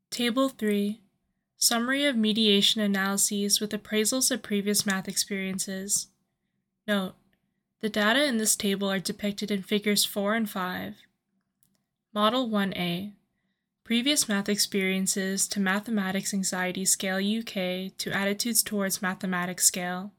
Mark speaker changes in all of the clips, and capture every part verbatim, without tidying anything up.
Speaker 1: Table three. Summary of mediation analyses with appraisals of previous math experiences. Note: the data in this table are depicted in figures four and five. Model one A. Previous math experiences to Mathematics Anxiety Scale U K to Attitudes Towards Mathematics Scale.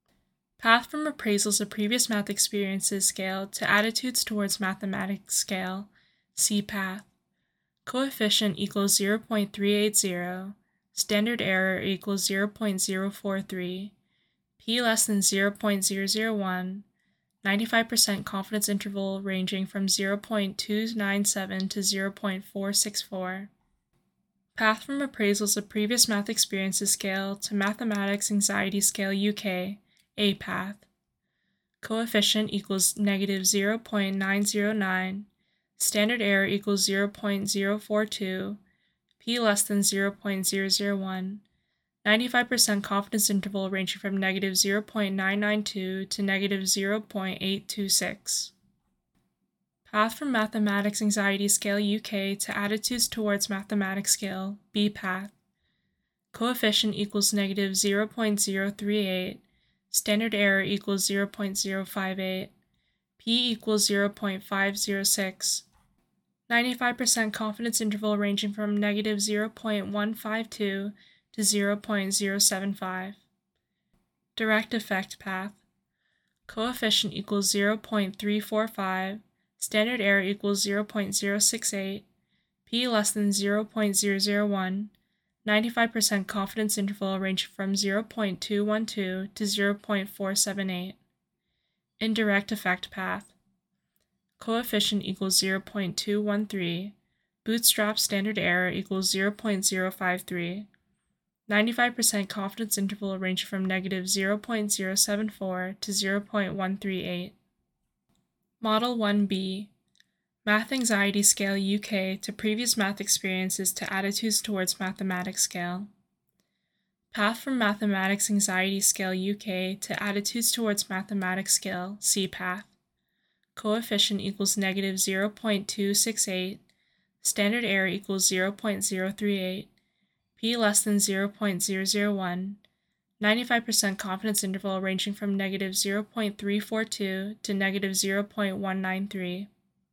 Speaker 1: Path from appraisals of previous math experiences scale to Attitudes Towards Mathematics Scale, C path. Coefficient equals zero point three eight zero, standard error equals zero point zero four three, p less than zero point zero zero one, ninety-five percent confidence interval ranging from zero point two nine seven to zero point four six four. Path from appraisals of previous math experiences scale to Mathematics Anxiety Scale U K, A path. Coefficient equals negative zero point nine zero nine, standard error equals zero point zero four two, p less than zero point zero zero one, ninety-five percent confidence interval ranging from negative zero point nine nine two to negative zero point eight two six. Path from Mathematics Anxiety Scale U K to Attitudes Towards Mathematics Scale, B path. Coefficient equals negative zero point zero three eight, standard error equals zero point zero five eight, p equals zero point five zero six, ninety-five percent confidence interval ranging from negative zero point one five two to zero point zero seven five. Direct effect path. Coefficient equals zero point three four five, standard error equals zero point zero six eight, p less than zero point zero zero one, ninety-five percent confidence interval ranging from zero point two one two to zero point four seven eight. Indirect effect path. Coefficient equals zero point two one three, bootstrap standard error equals zero point zero five three, ninety-five percent confidence interval ranging from negative zero point zero seven four to zero point one three eight. Model one B. Math Anxiety Scale U K to Previous Math Experiences to Attitudes Towards Mathematics Scale. Path from Mathematics Anxiety Scale U K to Attitudes Towards Mathematics Scale, C path. Coefficient equals negative zero point two six eight, standard error equals zero point zero three eight, p less than zero point zero zero one, ninety-five percent confidence interval ranging from negative zero point three four two to negative zero point one nine three.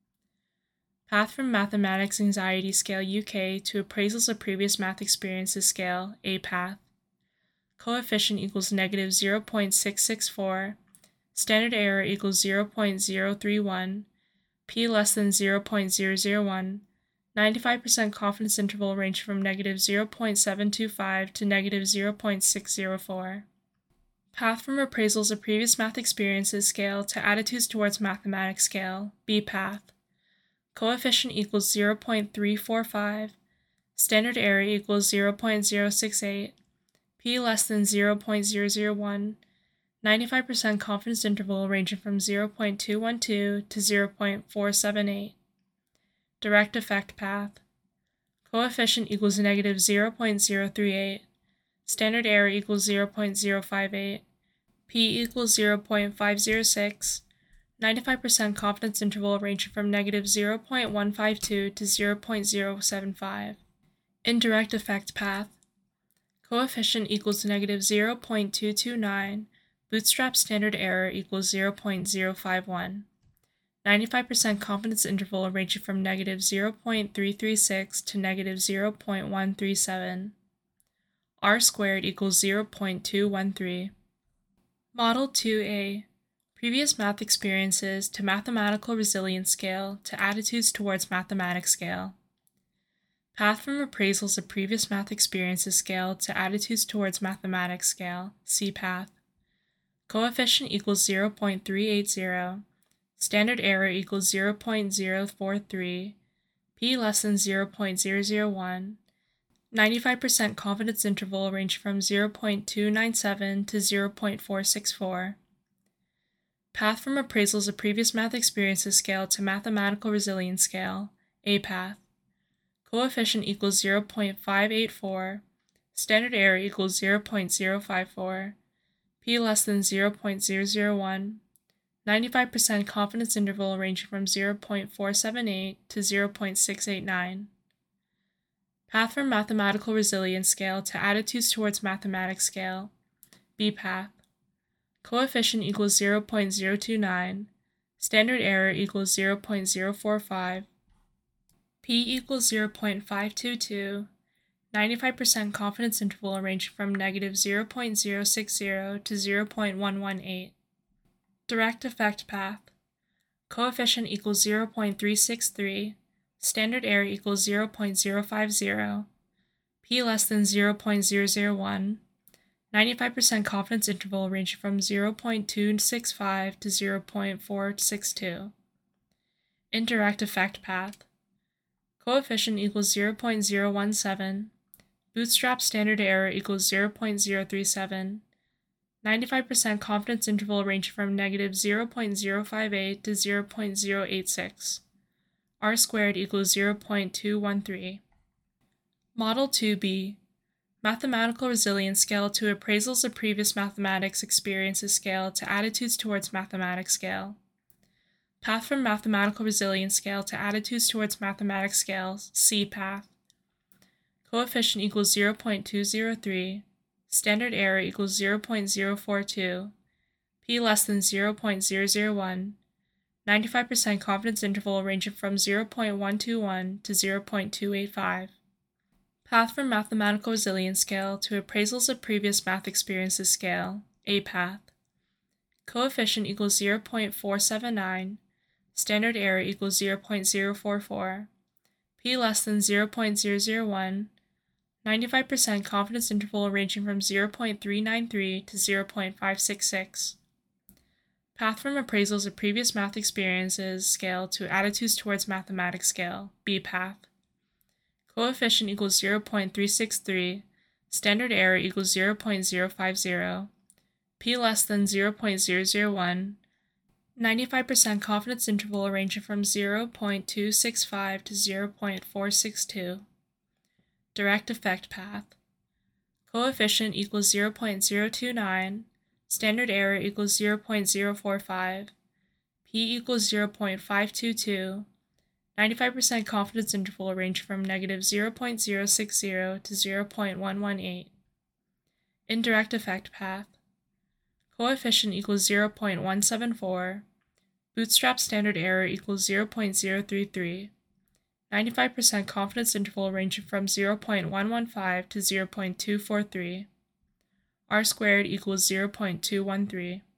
Speaker 1: Path from Mathematics Anxiety Scale U K to Appraisals of Previous Math Experiences Scale, A path. Coefficient equals negative zero point six six four, standard error equals zero point zero three one, p less than zero point zero zero one, ninety-five percent confidence interval ranging from negative zero point seven two five to negative zero point six zero four. Path from Appraisals of Previous Math Experiences Scale to Attitudes Towards Mathematics Scale, B path. Coefficient equals zero point three four five, standard error equals zero point zero six eight, p less than zero point zero zero one, ninety-five percent confidence interval ranging from zero point two one two to zero point four seven eight. Direct effect path. Coefficient equals negative zero point zero three eight, standard error equals zero point zero five eight, p equals zero point five zero six, ninety-five percent confidence interval ranging from negative zero point one five two to zero point zero seven five. Indirect effect path. Coefficient equals negative zero point two two nine, bootstrap standard error equals zero point zero five one, ninety-five percent confidence interval ranging from negative zero point three three six to negative zero point one three seven. R squared equals zero point two one three. Model two A. Previous math experiences to Mathematical Resilience Scale to Attitudes Towards Mathematics Scale. Path from Appraisals of Previous Math Experiences Scale to Attitudes Towards Mathematics Scale, C path. Coefficient equals zero point three eight zero, standard error equals zero point zero four three, p less than zero point zero zero one, ninety-five percent confidence interval ranging from zero point two nine seven to zero point four six four. Path from Appraisals of Previous Math Experiences Scale to Mathematical Resilience Scale, A path. Coefficient equals zero point five eight four, standard error equals zero point zero five four, p less than zero point zero zero one, ninety-five percent confidence interval ranging from zero point four seven eight to zero point six eight nine. Path from mathematical resilience scale to attitudes towards mathematics scale, B path. Coefficient equals zero point zero two nine, standard error equals zero point zero four five, P equals zero point five two two, ninety-five percent confidence interval ranging from negative zero point zero six zero to zero point one one eight. Direct effect path. Coefficient equals zero point three six three, standard error equals zero point zero five zero, P less than zero point zero zero one, ninety-five percent confidence interval ranging from zero point two six five to zero point four six two. Indirect effect path. Coefficient equals zero point zero one seven, bootstrap standard error equals zero point zero three seven, ninety-five percent confidence interval ranging from negative zero point zero five eight to zero point zero eight six. R squared equals zero point two one three. Model two B. Mathematical resilience scale to appraisals of previous mathematics experiences scale to attitudes towards mathematics scale. Path from mathematical resilience scale to attitudes towards mathematics scale, C path. Coefficient equals zero point two zero three, standard error equals zero point zero four two, P less than zero point zero zero one, ninety-five percent confidence interval ranging from zero point one two one to zero point two eight five. Path from mathematical resilience scale to appraisals of previous math experiences scale, A path. Coefficient equals zero point four seven nine, standard error equals zero point zero four four, P less than zero point zero zero one, ninety-five percent confidence interval ranging from zero point three nine three to zero point five six six. Path from appraisals of previous math experiences scale to attitudes towards mathematics scale, B path. Coefficient equals zero point three six three, standard error equals zero point zero five zero, P less than zero point zero zero one, ninety-five percent confidence interval ranging from zero point two six five to zero point four six two. Direct effect path. Coefficient equals zero point zero two nine, standard error equals zero point zero four five, P equals zero point five two two, ninety-five percent confidence interval ranging from negative zero point zero six zero to zero point one one eight. Indirect effect path. Coefficient equals zero point one seven four, bootstrap standard error equals zero point zero three three, ninety-five percent confidence interval ranging from zero point one one five to zero point two four three, R squared equals zero point two one three.